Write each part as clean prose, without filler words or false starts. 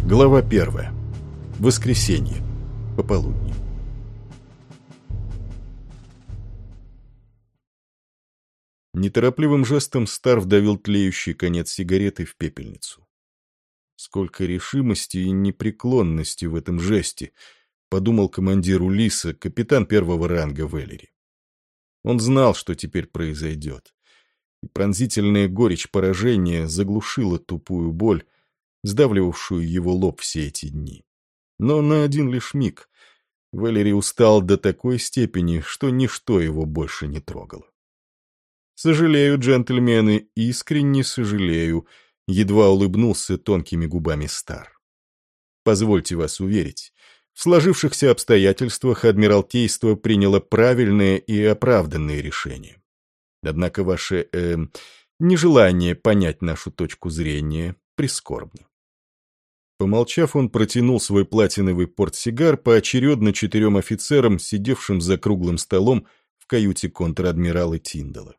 Глава 1. Воскресенье. Пополудни. Неторопливым жестом Стар вдавил тлеющий конец сигареты в пепельницу. Сколько решимости и непреклонности в этом жесте, подумал командир Улисса, капитан первого ранга Веллери. Он знал, что теперь произойдет, и пронзительная горечь поражения заглушила тупую боль, сдавливавшую его лоб все эти дни. Но на один лишь миг Веллери устал до такой степени, что ничто его больше не трогало. «Сожалею, джентльмены, искренне сожалею», — едва улыбнулся тонкими губами Стар. «Позвольте вас уверить, в сложившихся обстоятельствах Адмиралтейство приняло правильное и оправданное решение. Однако ваше нежелание понять нашу точку зрения прискорбно». Помолчав, он протянул свой платиновый портсигар поочередно 4 офицерам, сидевшим за круглым столом в каюте контр-адмирала Тиндала.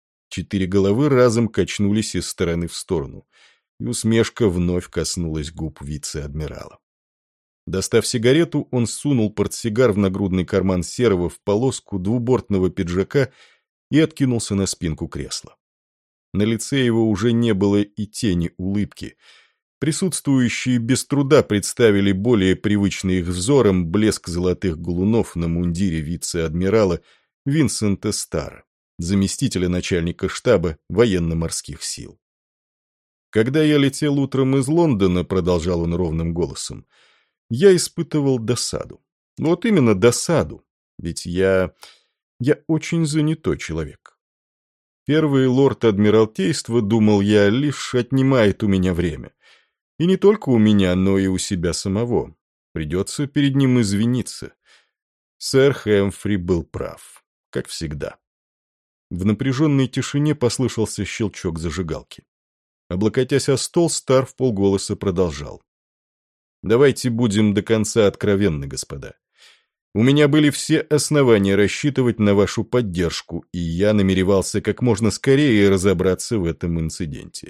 4 головы разом качнулись из стороны в сторону, и усмешка вновь коснулась губ вице-адмирала. Достав сигарету, он сунул портсигар в нагрудный карман серого в полоску двубортного пиджака и откинулся на спинку кресла. На лице его уже не было и тени улыбки. Присутствующие без труда представили более привычный их взором блеск золотых галунов на мундире вице-адмирала Винсента Стара, заместителя начальника штаба военно-морских сил. «Когда я летел утром из Лондона, — продолжал он ровным голосом, — я испытывал досаду. Вот именно досаду, ведь я очень занятой человек. Первый лорд Адмиралтейства, думал я, лишь отнимает у меня время. И не только у меня, но и у себя самого. Придется перед ним извиниться. Сэр Хэмфри был прав, как всегда». В напряженной тишине послышался щелчок зажигалки. Облокотясь о стол, Стар вполголоса продолжал. «Давайте будем до конца откровенны, господа. У меня были все основания рассчитывать на вашу поддержку, и я намеревался как можно скорее разобраться в этом инциденте».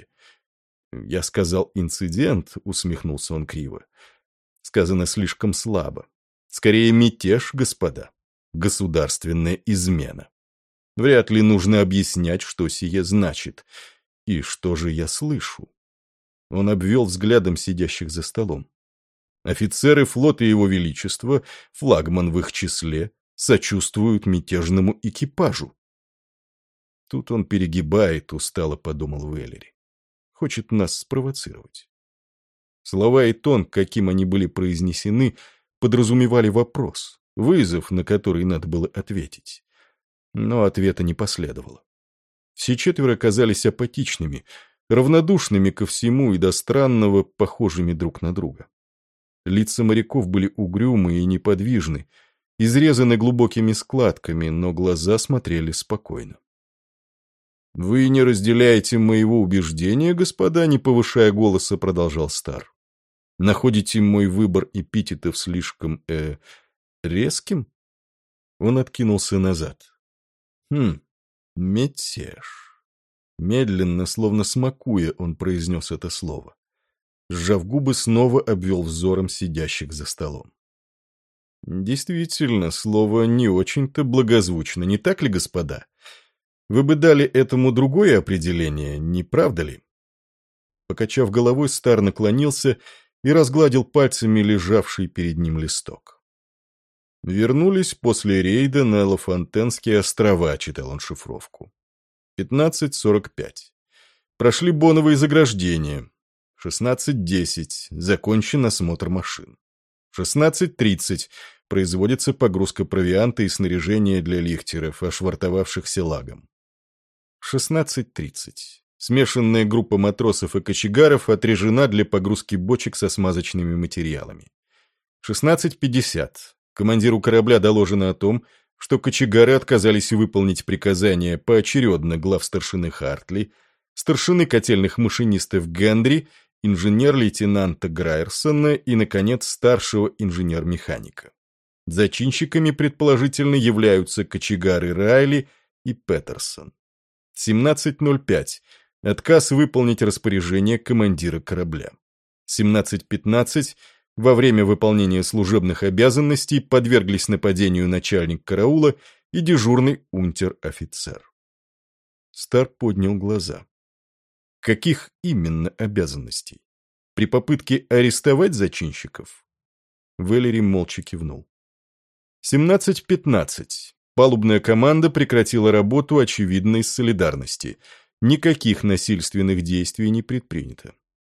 «Я сказал инцидент», — усмехнулся он криво. «Сказано слишком слабо. Скорее мятеж, господа. Государственная измена. Вряд ли нужно объяснять, что сие значит. И что же я слышу?» Он обвел взглядом сидящих за столом. «Офицеры флота Его Величества, флагман в их числе, сочувствуют мятежному экипажу». «Тут он перегибает», — устало подумал Веллери. «Хочет нас спровоцировать». Слова и тон, каким они были произнесены, подразумевали вопрос, вызов, на который надо было ответить. Но ответа не последовало. Все 4 казались апатичными, равнодушными ко всему и до странного похожими друг на друга. Лица моряков были угрюмы и неподвижны, изрезаны глубокими складками, но глаза смотрели спокойно. «Вы не разделяете моего убеждения, господа?» — не повышая голоса, продолжал Стар. «Находите мой выбор эпитетов слишком, резким?» Он откинулся назад. Мятеж. Медленно, словно смакуя, он произнес это слово. Сжав губы, снова обвел взором сидящих за столом. Действительно, слово не очень-то благозвучно, не так ли, господа? Вы бы дали этому другое определение, не правда ли? Покачав головой, Стар наклонился и разгладил пальцами лежавший перед ним листок. «Вернулись после рейда на Лафонтенские острова», — читал он шифровку. 15:45. Прошли боновые заграждения. 16:10. Закончен осмотр машин. 16:30. Производится погрузка провианта и снаряжения для лихтеров, ошвартовавшихся лагом. 16:30. Смешанная группа матросов и кочегаров отряжена для погрузки бочек со смазочными материалами. 16:50. Командиру корабля доложено о том, что кочегары отказались выполнить приказания поочередно главстаршины Хартли, старшины котельных машинистов Гендри, инженер-лейтенанта Грайерсона и, наконец, старшего инженер-механика. Зачинщиками, предположительно, являются кочегары Райли и Петерсон. 17:05. Отказ выполнить распоряжение командира корабля. 17:15 во время выполнения служебных обязанностей подверглись нападению начальник караула и дежурный унтер-офицер. Стар поднял глаза. Каких именно обязанностей? При попытке арестовать зачинщиков? Вэллери молча кивнул. 17:15. Палубная команда прекратила работу, очевидно, из солидарности. Никаких насильственных действий не предпринято.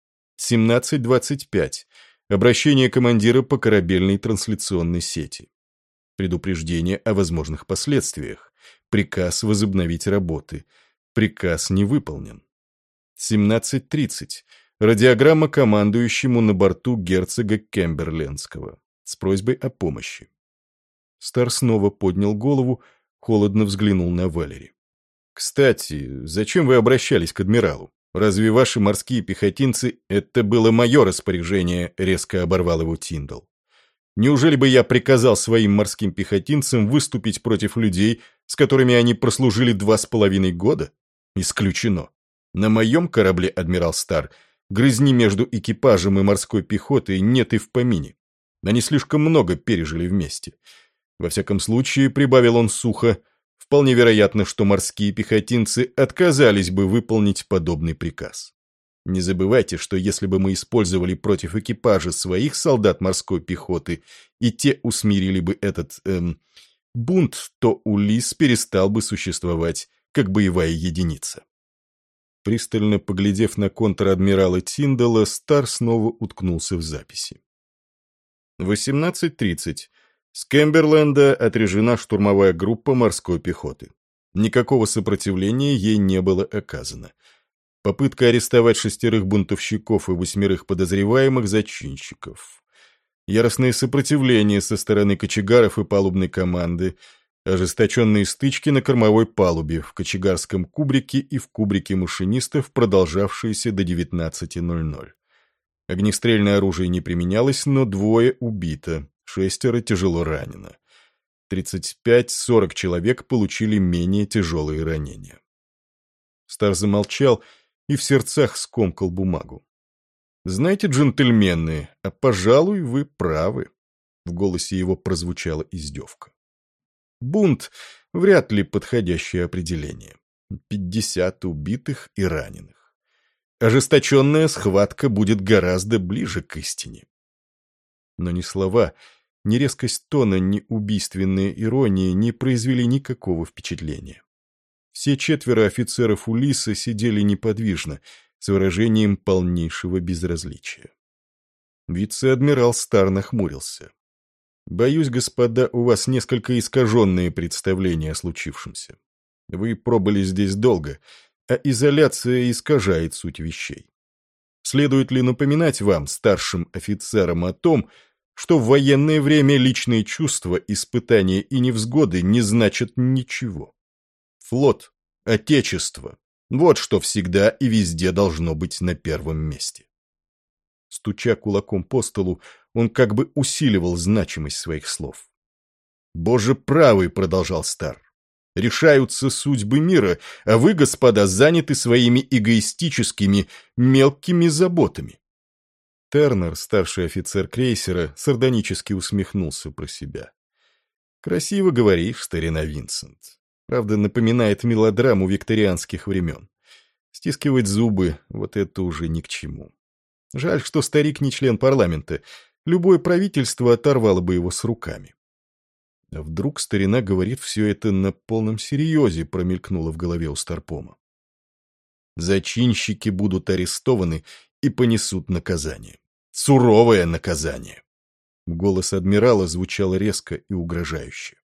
17:25. Обращение командира по корабельной трансляционной сети. Предупреждение о возможных последствиях. Приказ возобновить работы. Приказ не выполнен. 17:30. Радиограмма командующему на борту герцога Кемберлендского с просьбой о помощи. Стар снова поднял голову, холодно взглянул на Вэллери. «Кстати, зачем вы обращались к адмиралу? Разве ваши морские пехотинцы...» «Это было мое распоряжение», — резко оборвал его Тиндал. «Неужели бы я приказал своим морским пехотинцам выступить против людей, с которыми они прослужили 2,5 года? Исключено. На моем корабле, адмирал Стар, грызни между экипажем и морской пехотой нет и в помине. Они слишком много пережили вместе. Во всяком случае, прибавил он сухо, вполне вероятно, что морские пехотинцы отказались бы выполнить подобный приказ. Не забывайте, что если бы мы использовали против экипажа своих солдат морской пехоты, и те усмирили бы этот, бунт, то Улисс перестал бы существовать как боевая единица». Пристально поглядев на контр-адмирала Тиндала, Стар снова уткнулся в записи. 18:30. С Кемберленда отряжена штурмовая группа морской пехоты. Никакого сопротивления ей не было оказано. Попытка арестовать 6 бунтовщиков и 8 подозреваемых зачинщиков. Яростное сопротивление со стороны кочегаров и палубной команды. Ожесточенные стычки на кормовой палубе, в кочегарском кубрике и в кубрике машинистов, продолжавшиеся до 19:00. Огнестрельное оружие не применялось, но 2 убито, 6 тяжело ранено. 35-40 человек получили менее тяжелые ранения. Стар замолчал и в сердцах скомкал бумагу. «Знаете, джентльмены, а, пожалуй, вы правы». В голосе его прозвучала издевка. Бунт — вряд ли подходящее определение. 50 убитых и раненых. Ожесточенная схватка будет гораздо ближе к истине. Но ни слова, ни резкость тона, ни убийственная ирония не произвели никакого впечатления. Все 4 офицеров Улисса сидели неподвижно, с выражением полнейшего безразличия. Вице-адмирал Стар нахмурился. «Боюсь, господа, у вас несколько искаженные представления о случившемся. Вы пробыли здесь долго, а изоляция искажает суть вещей. Следует ли напоминать вам, старшим офицерам, о том, что в военное время личные чувства, испытания и невзгоды не значат ничего? Флот, отечество — вот что всегда и везде должно быть на первом месте». Стуча кулаком по столу, он как бы усиливал значимость своих слов. «Боже правый», — продолжал Стар, — «решаются судьбы мира, а вы, господа, заняты своими эгоистическими, мелкими заботами». Тернер, старший офицер крейсера, сардонически усмехнулся про себя. «Красиво говоришь, старина Винсент. Правда, напоминает мелодраму викторианских времен. Стискивать зубы — вот это уже ни к чему. Жаль, что старик не член парламента. Любое правительство оторвало бы его с руками». А вдруг старина говорит все это на полном серьезе, промелькнуло в голове у Старпома. Зачинщики будут арестованы и понесут наказание. Суровое наказание. Голос адмирала звучал резко и угрожающе.